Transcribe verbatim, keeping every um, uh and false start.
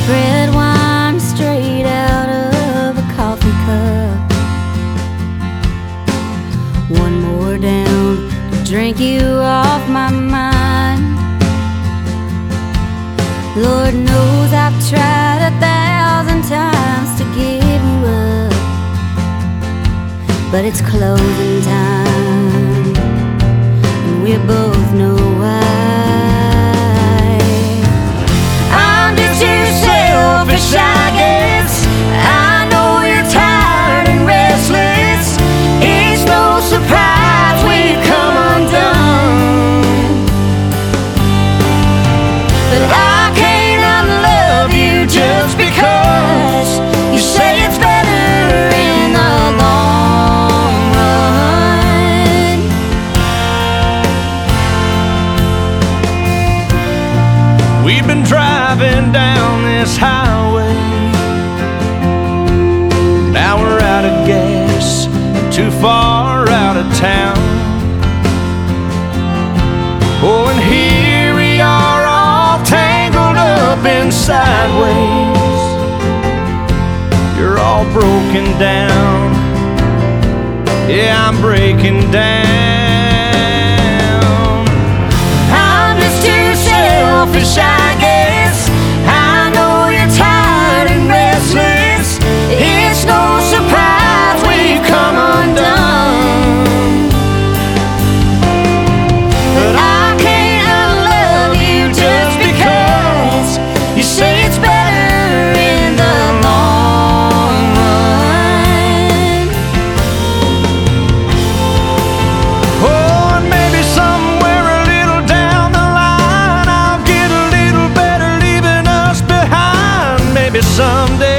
red wine straight out of a coffee cup. One more down to drink you off my mind. Lord knows I've tried a thousand times to give you up, but it's closing time, and we both know why. I'm just too selfish, I guess. I know you're tired and restless. It's no surprise we've come undone, but I can't unlove you just because you say it's better in the long run. We've been driving down this highway, now we're out of gas, too far out of town. Oh, and here we are all tangled up in sideways. You're all broken down, yeah, I'm breaking down. I'm just too selfish, I guess. I know you're tired and restless. It's no surprise we've come undone, but I can't unlove you just because you say it's better in the long run. Oh, and maybe somewhere a little down the line I'll get a little better leaving us behind. Maybe someday